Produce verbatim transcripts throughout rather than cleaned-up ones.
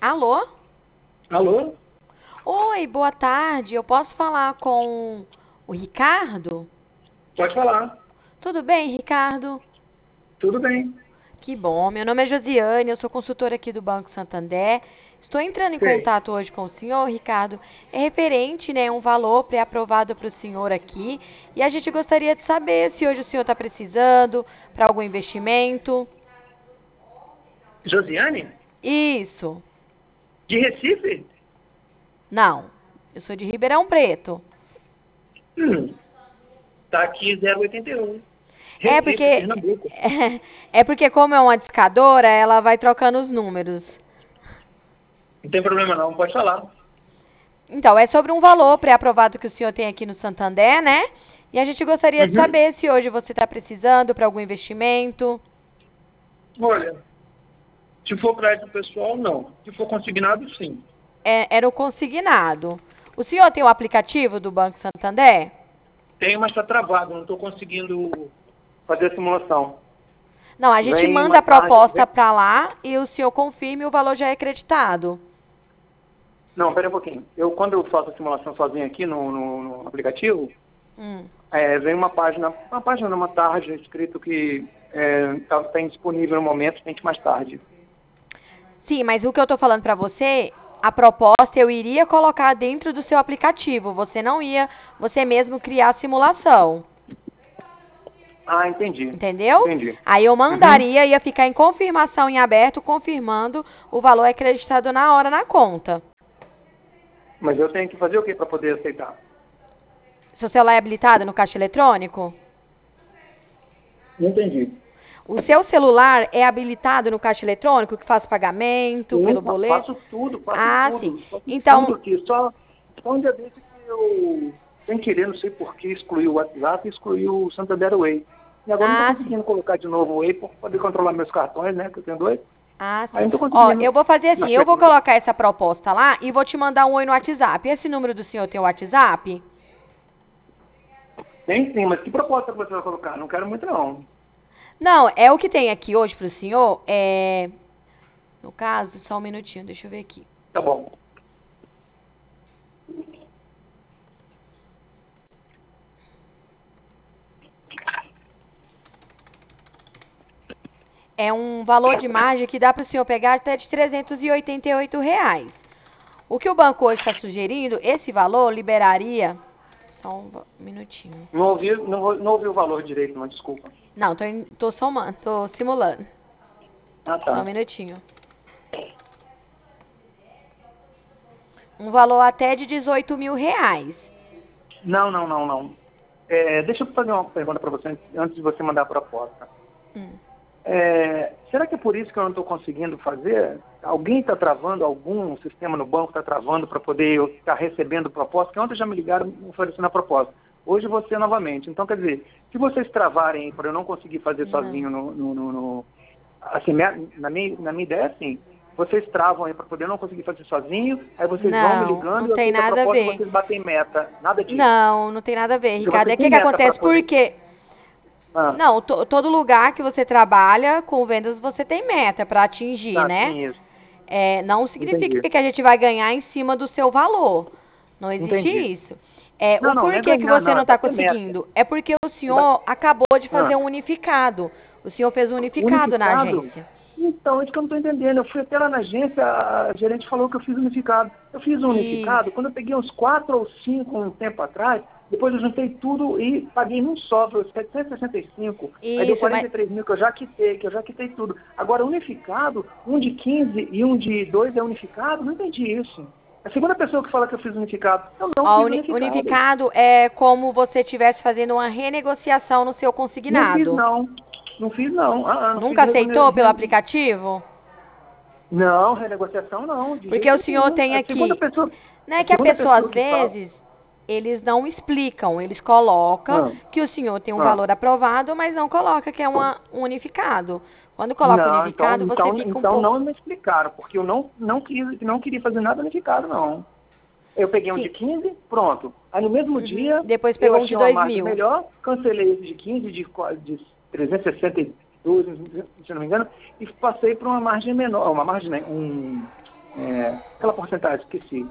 Alô? Alô? Oi, boa tarde. Eu posso falar com o Ricardo? Pode falar. Tudo bem, Ricardo? Tudo bem. Que bom. Meu nome é Josiane, eu sou consultora aqui do Banco Santander. Estou entrando em Sei. contato hoje com o senhor, Ricardo. É referente, né, um valor pré-aprovado para o senhor aqui. E a gente gostaria de saber se hoje o senhor está precisando para algum investimento. Josiane? Isso. De Recife? Não. Eu sou de Ribeirão Preto. Hum. Tá aqui zero oitenta e um. É Recife, porque Pernambuco. é porque como é uma discadora, ela vai trocando os números. Não tem problema não, pode falar. Então, é sobre um valor pré-aprovado que o senhor tem aqui no Santander, né? E a gente gostaria de Uhum. saber se hoje você está precisando para algum investimento. Olha, se for crédito pessoal, não. Se for consignado, sim. É, era o consignado. O senhor tem o aplicativo do Banco Santander? Tem, mas está travado. Não estou conseguindo fazer a simulação. Não, a gente Vem manda uma a tarde... proposta Vem... para lá e o senhor confirma e o valor já é acreditado. Não, pera um pouquinho. Eu, quando eu faço a simulação sozinho aqui no, no, no aplicativo, Hum. é, vem uma página, uma página numa tarde escrito que está é, tá indisponível no momento, tem que mais tarde. Sim, mas o que eu estou falando para você, a proposta eu iria colocar dentro do seu aplicativo. Você não ia, você mesmo criar a simulação. Ah, entendi. Entendeu? Entendi. Aí eu Uhum. mandaria, ia ficar em confirmação em aberto, confirmando o valor acreditado na hora na conta. Mas eu tenho que fazer o que para poder aceitar? Seu celular é habilitado no caixa eletrônico? Não entendi. O seu celular é habilitado no caixa eletrônico que faz pagamento Eu pelo boleto? faço tudo, faço Ah, sim. tudo. Faço tudo Então, aqui. Só, só um dia desse que eu, sem querer, não sei por que, excluí o WhatsApp e excluí o Santander Way. E agora não estou ah, sim. conseguindo colocar de novo o Way para poder controlar meus cartões, né? Que eu tenho dois. Ah, Aí sim. não estou Ó, conseguindo. eu vou fazer assim, Na eu vou sequência. colocar essa proposta lá e vou te mandar um oi no WhatsApp. Esse número do senhor tem o WhatsApp? Tem sim, mas que proposta que você vai colocar? Não quero muito não. Não, é o que tem aqui hoje pro senhor. É, no caso, só um minutinho, deixa eu ver aqui. Tá bom. É um valor de margem que dá para o senhor pegar até de trezentos e oitenta e oito reais. O que o banco hoje está sugerindo, esse valor liberaria... Só um va- minutinho. Não ouvi, não, não ouvi o valor direito, não, desculpa. Não, tô, em- tô somando, tô simulando. Ah, Só um tá. minutinho. Um valor até de dezoito mil reais. Não, não, não, não. É, deixa eu fazer uma pergunta para você antes de você mandar a proposta. Hum. É, será que é por isso que eu não estou conseguindo fazer? Alguém está travando, algum sistema no banco está travando para poder eu estar recebendo proposta? Porque ontem já me ligaram oferecendo a proposta. Hoje você novamente. Então, quer dizer, se vocês travarem para eu não conseguir fazer Não. sozinho no... no, no, no assim, minha- na, minha, na minha ideia, assim, vocês travam aí para poder eu não conseguir fazer sozinho, aí vocês vão me Não, ligando não e eu tem aceito a nada a proposta e ver. vocês batem meta. Nada disso. Não, não tem nada a ver, Porque Ricardo. É vocês o que têm que meta para acontece? poder... Porque Ah, não, to- todo lugar que você trabalha com vendas você tem meta para atingir, tá, né? sim, isso. É, não significa Entendi. que a gente vai ganhar em cima do seu valor. Não existe Entendi. isso. É, Não, o não, não é porquê que ganhar, você não, não é está bater meta. conseguindo? É porque o É ba- senhor acabou de fazer Ah, um unificado. O senhor fez um unificado na unificado? agência. Então, é isso que eu não estou entendendo. Eu fui até lá na agência, a gerente falou que eu fiz unificado. Eu fiz um unificado, Isso. quando eu peguei uns quatro ou cinco um tempo atrás, depois eu juntei tudo e paguei num só, foi setecentos e sessenta e cinco. Aí deu Isso, quarenta mas e três mil que eu já quitei, que eu já quitei tudo. Agora, unificado, um de quinze e um de dois é unificado? Não entendi isso. É a segunda pessoa que fala que eu fiz unificado. Eu não ó, fiz uni- unificado. unificado é como você estivesse fazendo uma renegociação no seu Não fiz, consignado. não. Não fiz, não. Ah, ah, não fiz Nunca rene... aceitou pelo rene- aplicativo? Não, renegociação não, de Porque jeito o senhor nenhum. tem A segunda aqui, pessoa, né, a que a segunda pessoa às pessoa que fala. vezes eles não explicam, eles colocam Ah, que o senhor tem um ah. valor aprovado, mas não coloca que é uma, um unificado. Quando coloca Não, então, unificado, você então, fica um então pouco... não me explicaram, porque eu não, não, quis, não queria fazer nada unificado, não. Eu peguei um de Sim. quinze, pronto. Aí no mesmo Uhum. dia, Depois eu pegou um de achei uma dois margem mil. melhor, cancelei esse de quinze, de, qua- de trezentos e sessenta e dois, se não me engano, e passei para uma margem menor, uma margem, né, um, é, aquela porcentagem, esqueci.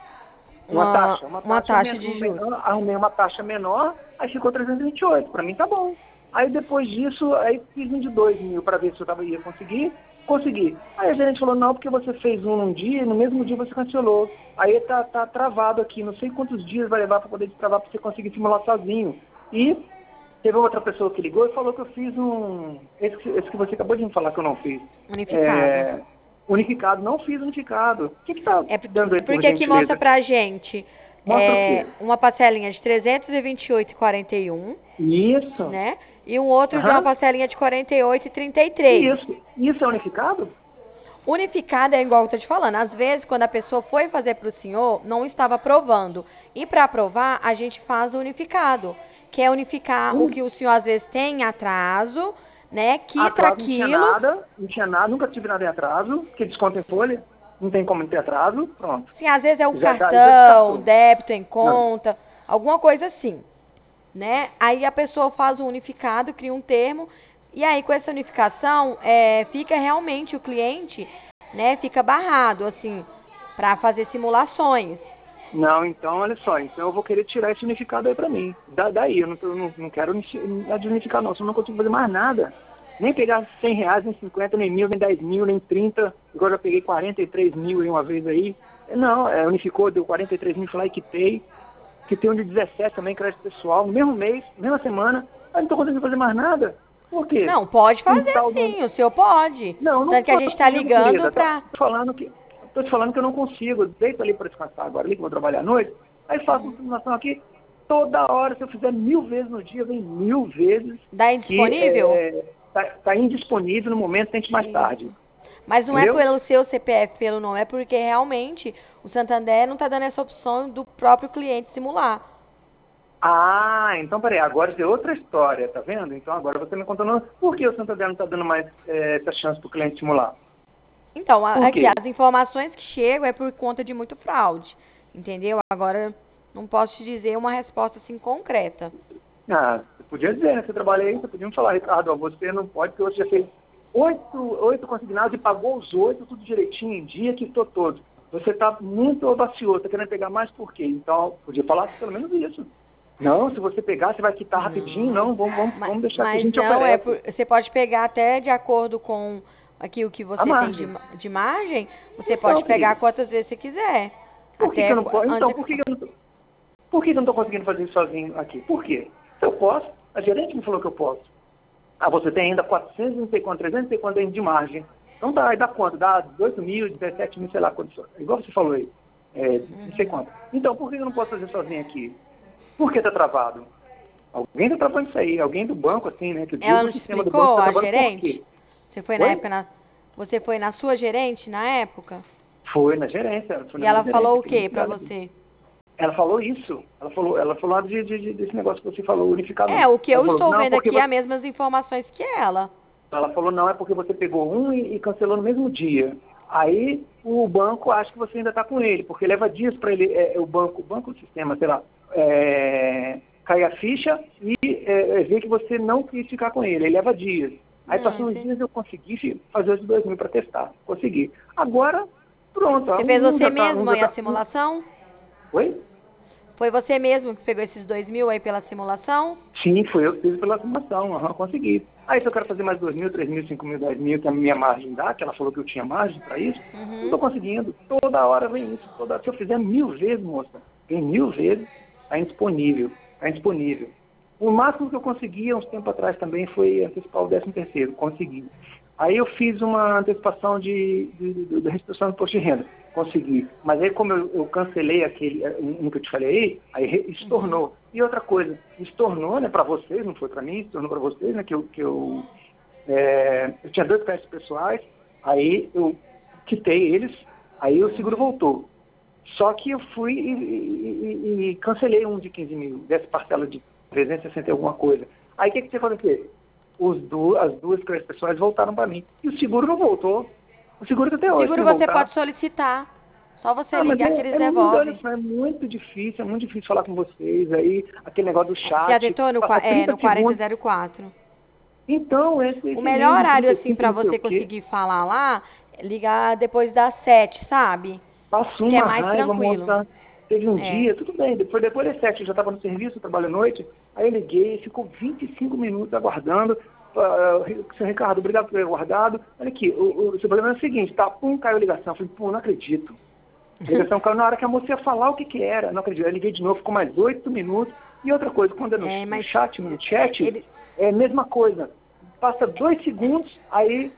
Uma, Uma, taxa, uma, uma taxa, taxa de menor, juros. arrumei uma taxa menor, aí ficou trezentos e vinte e oito, para mim tá bom. Aí depois disso, aí fiz um de dois mil para ver se eu tava, ia conseguir, consegui. Aí a gerente falou, não, porque você fez um num dia e no mesmo dia você cancelou. Aí tá, tá travado aqui, não sei quantos dias vai levar para poder destravar para você conseguir simular sozinho. E teve outra pessoa que ligou e falou que eu fiz um, esse, que- esse que você acabou de me falar que eu não fiz. Unificado. É, unificado, não fiz unificado. O que que tá É, por- dando aí por porque aqui mostra gentileza? pra gente Mostra o é, quê? uma parcelinha de trezentos e vinte e oito reais e quarenta e um, Isso. né? E um outro de uma Aham. parcelinha de quarenta e oito reais e trinta e três. Isso. Isso é unificado? Unificado é igual eu tô te falando. Às vezes, quando a pessoa foi fazer para o senhor, não estava aprovando. E para aprovar, a gente faz o unificado, que é unificar o Uni... que o senhor às vezes tem em atraso, né? Quita Atraso não tinha aquilo. nada, não tinha nada, nunca tive nada em atraso, porque desconto em folha, não tem como ter atraso, pronto. Sim, às vezes é o Já, já, já cartão, descartou. débito em Não. conta, alguma coisa assim, né? Aí a pessoa faz o unificado, cria um termo, e aí com essa unificação, é, fica realmente o cliente, né? Fica barrado, assim, para fazer simulações. Não, então, olha só, então eu vou querer tirar esse unificado aí pra mim. Da, daí, eu não, eu não, não quero unici- unificar não, senão eu não consigo fazer mais nada. Nem pegar cem reais, nem cinquenta, nem mil, nem dez mil, nem trinta. Agora eu peguei quarenta e três mil aí uma vez aí. Não, é, unificou, deu quarenta e três mil, fui lá e quitei. Quitei um de dezessete também, crédito pessoal, no mesmo mês, mesma semana. Aí não tô conseguindo fazer mais nada. Por quê? Não, pode Um fazer tal do... sim, o senhor pode. Não, não Tanto que a gente tá consigo, ligando querida. Tô pra... tô falando que, tô te falando que eu não consigo. Deito ali para descansar agora, ali que eu vou trabalhar à noite. Aí faço uma simulação aqui. Toda hora, se eu fizer mil vezes no dia, vem mil vezes Dá que indisponível? é, tá, tá indisponível no momento, tente mais tarde. Mas não é Entendeu? pelo seu C P F, pelo não, é porque realmente o Santander não tá dando essa opção do próprio cliente simular. Ah, então peraí, agora é outra história, tá vendo? Então agora você me contando por que o Santander não está dando mais é, essa chance para o cliente simular. Então, a- Por aqui, quê? as informações que chegam é por conta de muito fraude, entendeu? Agora, não posso te dizer uma resposta assim concreta. Ah, você podia dizer, né? Você trabalha aí, você podia me falar, Ricardo, ó, você não pode, porque você já fez oito, oito consignados e pagou os oito, tudo direitinho, em dia, quitou todos. Você está muito audacioso, está querendo pegar mais por quê? Então, podia falar pelo menos isso. Não, se você pegar, você vai quitar rapidinho, não, vamos, vamos, Mas, vamos deixar que a mas gente não, é oferece. por, você pode pegar até de acordo com aqui o que A você tem de, margem. ma- de margem, você Então, pode pegar querido, quantas vezes você quiser. por que, que Até eu não qu- posso? Então, antes por de... que, que eu não tô, por que, que eu não estou conseguindo fazer isso sozinho aqui? Por quê? Se eu posso, a gerente me falou que eu posso. Ah, você tem ainda quatrocentos, não sei quanto, trezentos, não sei quanto ainda de margem. Então dá, aí dá quanto? Dá dezoito mil, dezessete mil, sei lá quanto. Igual você falou aí. É, não sei quanto. Então, por que eu não posso fazer sozinho aqui? Por que está travado? Alguém está travando isso aí. Alguém do banco, assim, né? Que diz Ela o não te sistema do banco explicou, está a travando por gerente? quê? Você foi na Oi? época na... Você foi na sua gerente na época? Foi na gerência. Foi E na minha ela falou gerência. o Que nem quê pra ela, você? ela falou isso. Ela falou, ela falou de, de, de- desse negócio que você falou, unificado É, não. o que Ela eu falou, estou não, vendo porque aqui é você... as mesmas informações que ela. Ela falou, não, é porque você pegou um e, e cancelou no mesmo dia. Aí o banco acha que você ainda está com ele, porque leva dias para ele, é, o banco, o banco, o sistema, sei lá, é, cair a ficha e é, é, ver que você não quis ficar com ele. Ele leva dias. Aí Não, passou uns sim. dias eu consegui fi- fazer os dois mil para testar. Consegui. Agora, pronto. Você fez Um você já tá, um mesmo já aí a tá. um- simulação? Oi? Foi você mesmo que pegou esses dois mil aí pela simulação? Sim, foi eu que fiz pela afirmação, aham, consegui. Aí se eu quero fazer mais dois mil, três mil, cinco mil, dez mil, que a minha margem dá, que ela falou que eu tinha margem para isso, não Uhum. estou conseguindo. Toda hora vem isso. Toda... Se eu fizer mil vezes, moça, vem mil vezes, está indisponível. Está indisponível. O máximo que eu consegui, há uns tempos atrás também, foi antecipar o décimo terceiro. Consegui. Aí eu fiz uma antecipação de, de, de, de restituição do imposto de renda. Consegui. Mas aí como eu, eu cancelei aquele, um que eu te falei aí, aí re- estornou. E outra coisa, estornou, né, para vocês, não foi para mim, estornou para vocês, né, que eu, que eu, é, eu tinha dois créditos pessoais, aí eu quitei eles, aí o seguro voltou. Só que eu fui e, e- e- e cancelei um de quinze mil, dessa parcela de trezentos e sessenta e alguma coisa. Aí o que, que você faz aqui? Os du as duas créditos pessoais voltaram para mim. E o seguro não voltou. O seguro está até hoje Seguro sem você voltar. pode solicitar. Só você Ah, mas ligar que é, eles é muito, olha devolvem. só, é muito difícil, é muito difícil falar com vocês aí, aquele negócio do chat. Já tentou no, qua- Passa é, trinta no quarenta segundos. zero quatro? Então, esse, O esse melhor e-mail de horário, trinta e assim, cinco pra não sei você o quê. conseguir falar lá, ligar depois das sete, sabe? Passou Que é uma mais raiva, tranquilo. moça. Teve um É. dia, tudo bem, depois, depois das sete eu já estava no serviço, eu trabalho à noite, aí eu liguei, ficou vinte e cinco minutos aguardando. Uh, seu Ricardo, obrigado por ter aguardado. Olha aqui, o, o seu problema é o seguinte, tá? Pum, caiu a ligação. Eu falei, pô, não acredito. A ligação caiu na hora que a moça ia falar o que que era. Não acredito. Eu liguei de novo, ficou mais oito minutos. E outra coisa, quando é no, É, no mas chat, no chat, ele, é a mesma coisa. Passa dois segundos, aí,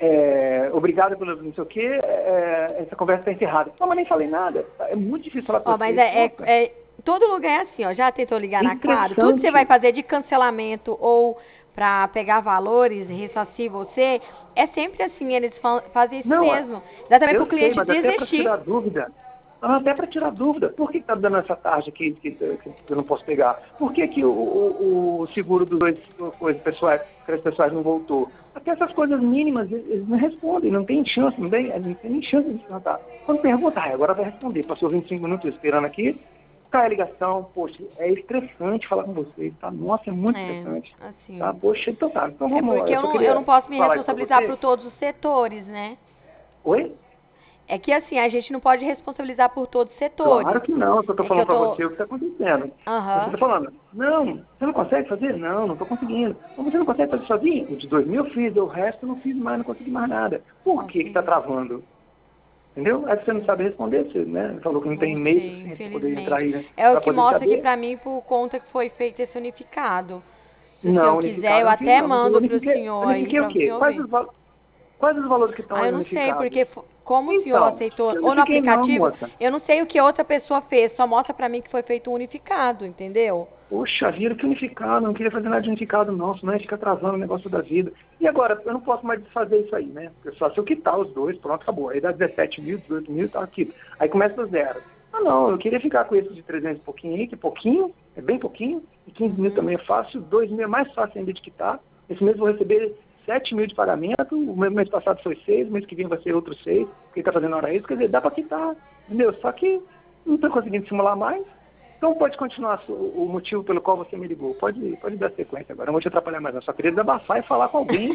é, obrigado pelo não sei o quê, é, essa conversa está encerrada. Não, mas nem falei nada. É muito difícil falar com ó, mas vocês. é, é, Nossa, é- todo lugar é assim, ó. Já tentou ligar na Claro? Tudo que você vai estressante. fazer de cancelamento ou pra pegar valores e ressarcir você, é sempre assim, eles fa- fazem isso Não, mesmo. Exatamente eu pro sei, cliente mas até para desistir. tirar dúvida, ah, até para tirar dúvida, por que está dando essa taxa aqui que, que, que eu não posso pegar? Por que, que o, o, o seguro dos dois coisas pessoais, que as pessoas não voltou? Até essas coisas mínimas eles eles não respondem, não tem chance, não tem, não tem nem chance de perguntar. Quando pergunta, ah, agora vai responder. Passou vinte e cinco minutos esperando aqui, cai a ligação, poxa, é estressante falar com vocês, tá? Nossa, é muito É, estressante. Tá? assim. Poxa, então tá. Então É vamos lá, porque eu eu só não, eu queria não posso me falar isso para responsabilizar você. por todos os setores, né? Oi? É que assim, a gente não pode responsabilizar por todos os setores. Claro que não, eu estou É que falando eu para tô. você o que está acontecendo. Você Aham. está falando, não, você não consegue fazer? Não, não estou conseguindo. Mas você não consegue fazer sozinho? O de dois mil eu fiz, o resto eu não fiz mais, não consegui mais nada. Por que está Consegui. travando? Entendeu? Aí você não sabe responder, você né? Falou que não tem Não e-mail sei, suficiente para poder entrar infelizmente. aí, né? É o Para que poder mostra aqui saber. pra mim por conta que foi feito esse unificado. Se o senhor Não, quiser, unificado eu eu não fiz, até não. Eu mando pro unifiquei, senhor aí unifiquei o pra o quê? senhor Quais ver. os, val- quais os valores que estão Ah, aí eu não sei, unificados? porque fo- como o senhor Então, aceitou eu não ou no unifiquei não, aplicativo, moça. eu não sei o que outra pessoa fez, só mostra pra mim que foi feito um unificado, entendeu? Poxa vida, que unificado, não queria fazer nada de unificado não, senão a gente fica atrasando o negócio da vida. E agora, eu não posso mais desfazer isso aí, né? Porque só se eu quitar os dois, pronto, acabou. Aí dá dezessete mil, dezoito mil, tá aqui. Aí começa do zero. Ah não, eu queria ficar com esse de trezentos e pouquinho aí, que é pouquinho, é bem pouquinho, e quinze mil Uhum. também é fácil, dois mil é mais fácil ainda de quitar. Esse mês eu vou receber sete mil de pagamento, o mês mês passado foi seis, mês que vem vai ser outro seis, porque está fazendo hora extra, quer dizer, dá para quitar, entendeu? Só que não estou conseguindo simular mais. Então pode continuar o motivo pelo qual você me ligou. Pode, pode dar sequência agora. Não vou te atrapalhar mais. Eu só queria desabafar e falar com alguém.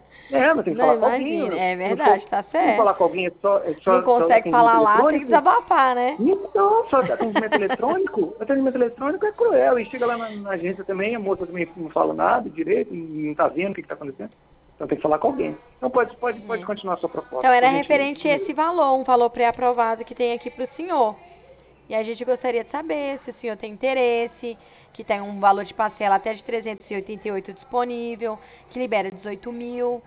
É, mas tem que Não, falar com alguém. imagina, Eu, é eu não sou, verdade, tá tem que falar certo. com alguém é só, é Não só, só consegue atendimento falar lá, tem que eletrônico. desabafar, né? Então, só atendimento eletrônico. Atendimento eletrônico é cruel. E chega lá na, na agência também, a moça também não fala nada direito, não está vendo o que está acontecendo. Então tem que falar com alguém. Então pode, pode, pode É. continuar a sua proposta. Então era Por gentileza. referente a esse valor, um valor pré-aprovado que tem aqui pro senhor. E a gente gostaria de saber se o senhor tem interesse, que tem um valor de parcela até de trezentos e oitenta e oito disponível, que libera dezoito mil.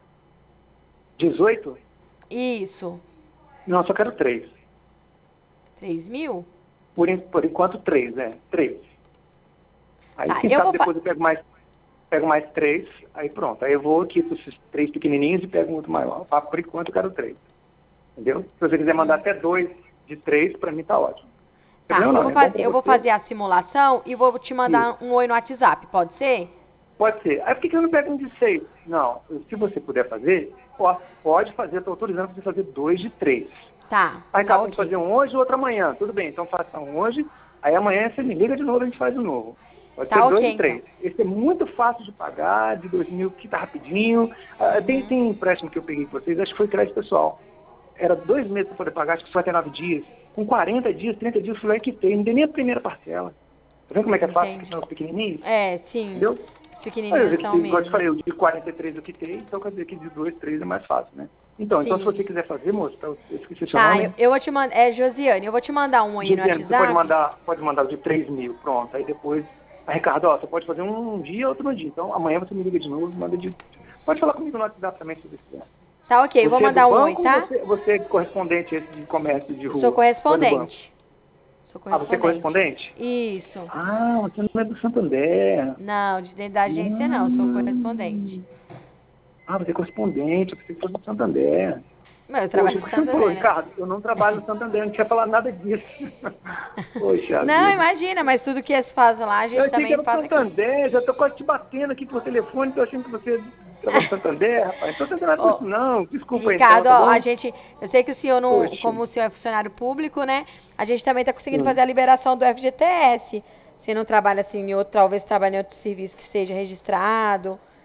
dezoito? Isso. Não, só quero três. três mil? Por, en- por enquanto, três, né? Três. Aí, Tá, quem eu sabe vou fa- depois eu pego mais, pego mais três, aí pronto. Aí eu vou aqui com esses três pequenininhos e pego um outro maior. Ah, por enquanto eu quero três. Entendeu? Se você quiser mandar até dois de três, para mim tá ótimo. Tá, Não, eu não, vou, é bom faz- pra eu vou você. fazer a simulação e vou te Isso. mandar um oi no WhatsApp, pode ser? Pode ser. Aí por que que eu não pego um de seis? Não, se você puder fazer, ó, pode fazer, estou autorizando você fazer dois de três. Tá, Aí tá caso ok. fazer um hoje e outro amanhã. Tudo bem, então faça um hoje, aí amanhã você me liga de novo e a gente faz de novo. Pode Tá ser dois ok, de três. Esse é muito fácil de pagar, de dois mil, que tá rapidinho. Ah, tem, Uhum. tem um empréstimo que eu peguei com vocês, acho que foi crédito pessoal. Era dois meses para poder pagar, acho que cinquenta e nove dias. Com quarenta dias, trinta dias, eu fui lá e quitei. Não dei nem a primeira parcela. Tá vendo como é que é fácil Entendi. que são os pequenininhos? É, sim. Entendeu? Os Aí eu pequenininhos vi que, são igual eu te mesmo. falei, o de quarenta e três eu quitei, então quer dizer que de dois, três é mais fácil, né? Então, então se Sim. você quiser fazer, moço, tá, eu esqueci o seu Tá, nome. eu, eu vou te mandar. É Josiane, eu vou te mandar um aí no Juliane, você pode WhatsApp. mandar, pode mandar o de três mil, pronto. Aí depois, a Ricardo, ó, você pode fazer um dia, outro no dia. Então amanhã você me liga de novo, manda de. Pode falar comigo no WhatsApp também se você quiser. Tá ok, eu vou Você é mandar do um oi, banco tá? ou você, você é correspondente esse de comércio de rua? Sou Ou é do banco? correspondente. Sou Ah, você é correspondente? Isso. Ah, você não é do Santander. Não, de dentro da agência não, sou correspondente. Ah, você é correspondente, eu pensei que fosse do Santander. Mas eu Poxa, trabalho por no que você não falou, Santander, né? Ricardo? Eu não trabalho no Santander, não tinha falado nada disso. Poxa Não, vida. imagina, mas tudo que eles fazem lá, a Eu gente achei que também era do faz aqui. Santander, já tô quase te batendo aqui por telefone, tô achando que você trabalha no Santander, rapaz. Então você não é por Ó, isso não, desculpa Ricardo, então, tá ó, a bom? gente, eu sei que o senhor não, Poxa. como o senhor é funcionário público, né? A gente também está conseguindo Sim. fazer a liberação do F G T S. Você não trabalha assim em outro, talvez trabalhe em outro serviço que seja registrado.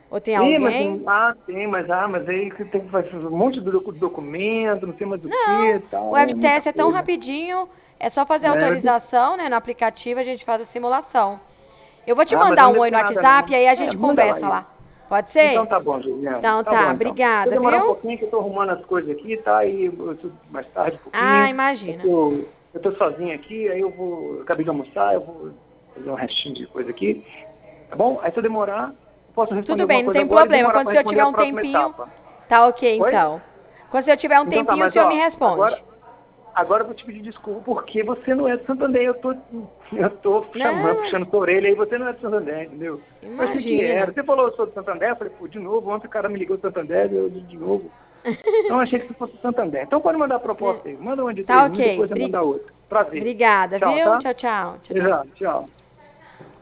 Ou tem Sim, mas, alguém? ah, tem, mas, ah, mas aí você tem que fazer um monte de docu- documento, não sei mais o que Não, e tal. o É muita webteste é tão coisa. rapidinho, é só fazer a É, eu disse, autorização, né, no aplicativo, a gente faz a simulação. Eu vou te ah, mas eu mandar não um devo oi ter no nada, WhatsApp não. e aí a É, gente manda lá conversa aí. lá. Pode Então ser? tá bom, Juliana. Então Tá tá, bom, então. Se eu obrigada, demorar um viu? pouquinho, que eu tô arrumando as coisas aqui, tá? E eu tô mais tarde um Ah, pouquinho. Eu imagina. tô, eu tô sozinho aqui, aí eu vou. Eu acabei de almoçar, eu vou fazer um restinho de coisa aqui. Tá bom? Aí se eu demorar, eu posso responder Tudo alguma bem, não coisa tem agora e problema. demorar Quando o para senhor responder tiver a um próxima tempinho, etapa. tá ok Oi? então. Quando o senhor tiver um Então tá, tempinho, o mas senhor me ó, responde. agora, agora eu vou te pedir desculpa porque você não é de Santander, eu tô, eu tô chamando, Não, puxando sua orelha aí, você não é de Santander, entendeu? Eu achei que era. imagina. Você falou eu sou de Santander, eu falei, pô, de novo, ontem o cara me ligou de Santander, eu de de novo. Então eu achei que você fosse de Santander. Então pode mandar a proposta aí, manda uma de Tá três mil, ok. depois você Bri- manda outra. Prazer. Obrigada, Tchau, viu? tá? Tchau, tchau. Tchau, tchau. Exato, tchau.